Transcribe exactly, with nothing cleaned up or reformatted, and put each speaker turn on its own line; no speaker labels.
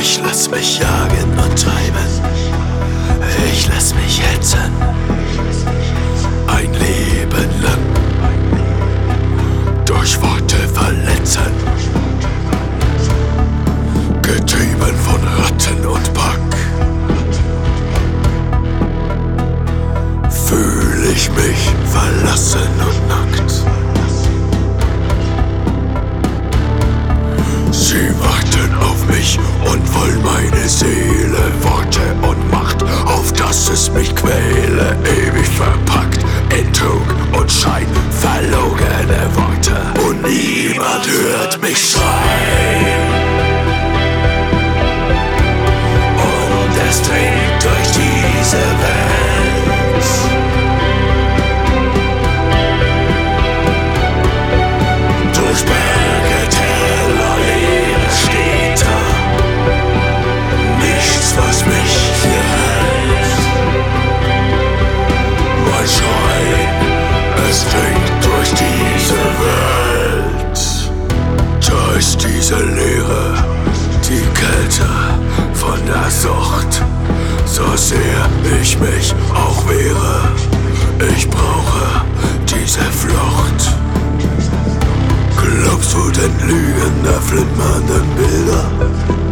Ich lass mich jagen und treiben, ich lass mich hetzen, ein Leben lang, durch Worte verletzen, getrieben von Ratten und Pack. Fühl ich mich verlassen und nackt. Sie warten auf mich und wollen meine Seele, Worte und Macht, auf dass es mich quäle, ewig verpackt in Trug und Schein, verlogene Worte, und niemand hört mich schreien. Und es dringt durch diese Welt, durch Berge, Täler, Leere, Städte, nichts, was mich hier hält. Mein Schreien, es dringt durch diese Welt. Da ist diese Leere, die Kälte von der Sucht, so sehr ich mich auch wehre, ich brauche diese Flucht. Glaubst du den Lügen der flimmernden Bilder?